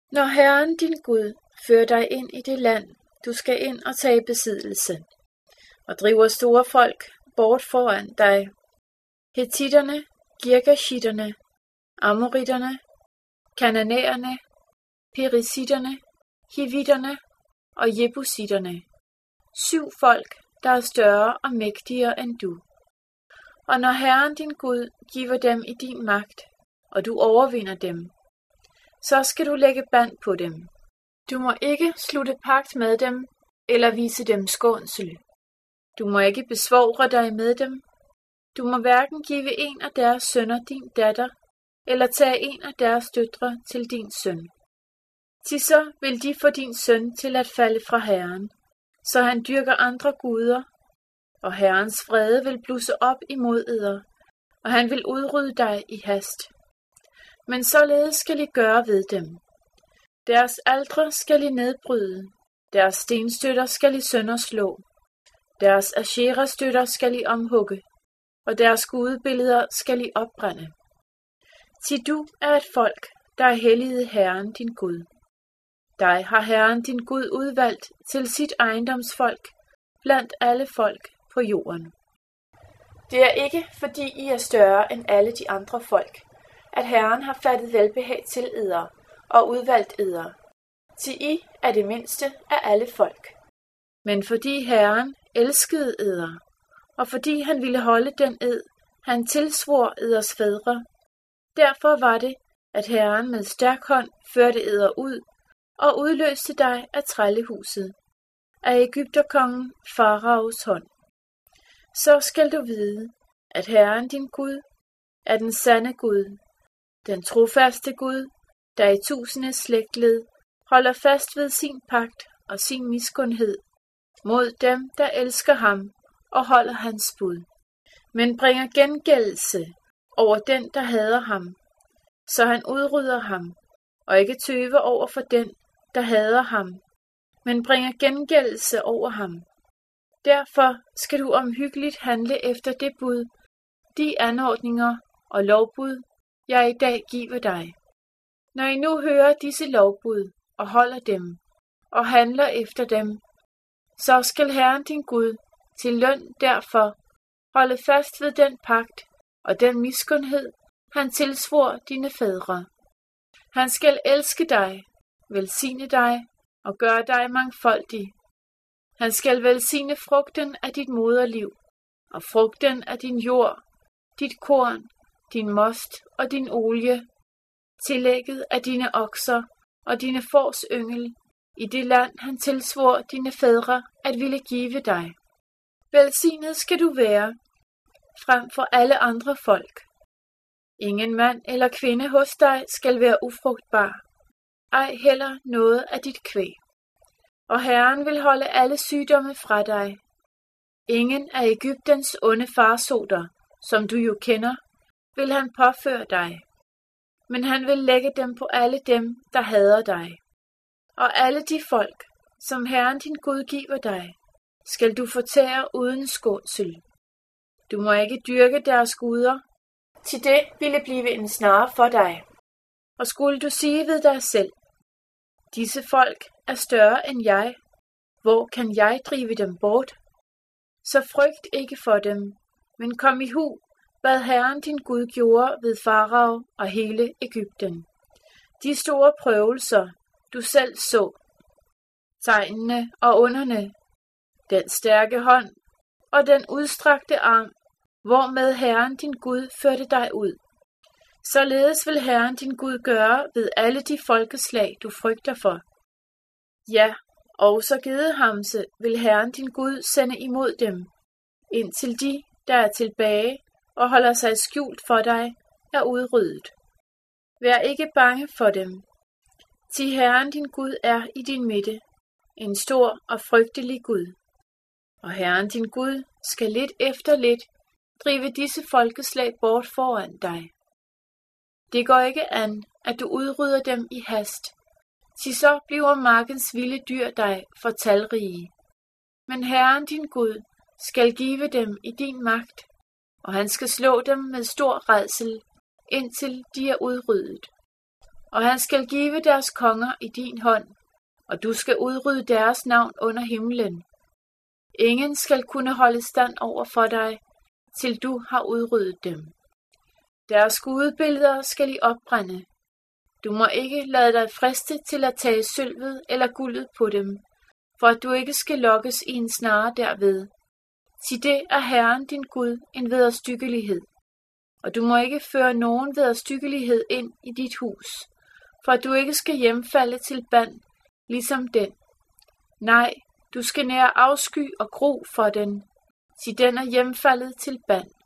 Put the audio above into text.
Når Herren din Gud fører dig ind i det land, du skal ind og tage besiddelse, og driver store folk bort foran dig, hetitterne, girgashitterne, amoritterne, kananæerne, perisitterne, hivitterne og jebusitterne, 7 folk, der er større og mægtigere end du. Og når Herren din Gud giver dem i din magt, og du overvinder dem, så skal du lægge band på dem. Du må ikke slutte pagt med dem, eller vise dem skånsel. Du må ikke besvogre dig med dem. Du må hverken give en af deres sønner din datter, eller tage en af deres døtre til din søn. Til så vil de få din søn til at falde fra Herren, så han dyrker andre guder, og Herrens vrede vil blusse op imod eder, og han vil udrydde dig i hast. Men således skal I gøre ved dem. Deres altre skal I nedbryde, deres stenstøtter skal I sønderslå, deres asherastøtter skal I omhugge, og deres gudebilleder skal I opbrænde. Til du er et folk, der er helliget Herren din Gud. Dig har Herren din Gud udvalgt til sit ejendomsfolk blandt alle folk på jorden. Det er ikke, fordi I er større end alle de andre folk, at Herren har fattet velbehag til eder og udvalgt eder. Til I er det mindste af alle folk. Men fordi Herren elskede eder, og fordi han ville holde den ed, han tilsvor eders fædre, derfor var det, at Herren med stærk hånd førte eder ud og udløste dig af trællehuset, af Egypterkongen Faraos hånd. Så skal du vide, at Herren din Gud er den sande Gud, den trofaste Gud, der i tusinde slægtled holder fast ved sin pagt og sin miskundhed mod dem, der elsker ham og holder hans bud, men bringer gengældelse over den, der hader ham, så han udrydder ham, og ikke tøver over for den, der hader ham, men bringer gengældelse over ham. Derfor skal du omhyggeligt handle efter det bud, de anordninger og lovbud, jeg i dag giver dig. Når I nu hører disse lovbud og holder dem, og handler efter dem, så skal Herren din Gud til løn derfor holde fast ved den pagt og den miskundhed, han tilsvor dine fædre. Han skal elske dig, velsigne dig og gøre dig mangfoldig. Han skal velsigne frugten af dit moderliv og frugten af din jord, dit korn, din most og din olie, tillægget af dine okser og dine fårs yngel i det land, han tilsvor dine fædre at ville give dig. Velsignet skal du være frem for alle andre folk. Ingen mand eller kvinde hos dig skal være ufrugtbar, ej heller noget af dit kvæg. Og Herren vil holde alle sygdomme fra dig. Ingen af Egyptens onde farsoter, som du jo kender, vil han påføre dig. Men han vil lægge dem på alle dem, der hader dig. Og alle de folk, som Herren din Gud giver dig, skal du fortære uden skånsel. Du må ikke dyrke deres guder. Til det ville blive en snare for dig. Og skulle du sige ved dig selv, disse folk er større end jeg, hvor kan jeg drive dem bort? Så frygt ikke for dem, men kom i hu, hvad Herren din Gud gjorde ved Farao og hele Egypten. De store prøvelser, du selv så, tegnene og underne, den stærke hånd og den udstrakte arm, hvormed Herren din Gud førte dig ud. Således vil Herren din Gud gøre ved alle de folkeslag, du frygter for. Ja, også gedehamse vil Herren din Gud sende imod dem, indtil de, der er tilbage og holder sig skjult for dig, er udryddet. Vær ikke bange for dem. Til Herren din Gud er i din midte, en stor og frygtelig Gud. Og Herren din Gud skal lidt efter lidt drive disse folkeslag bort foran dig. Det går ikke an, at du udrydder dem i hast, til så bliver markens vilde dyr dig for talrige. Men Herren din Gud skal give dem i din magt, og han skal slå dem med stor rædsel, indtil de er udryddet. Og han skal give deres konger i din hånd, og du skal udrydde deres navn under himlen. Ingen skal kunne holde stand over for dig, til du har udryddet dem. Deres gudebilleder skal I opbrænde. Du må ikke lade dig friste til at tage sølvet eller guldet på dem, for at du ikke skal lokkes i en snare derved. Sig det er Herren din Gud en vederstyggelighed. Og du må ikke føre nogen vederstyggelighed ind i dit hus, for at du ikke skal hjemfalde til band, ligesom den. Nej, du skal nære afsky og gru for den, sig den er hjemfaldet til band.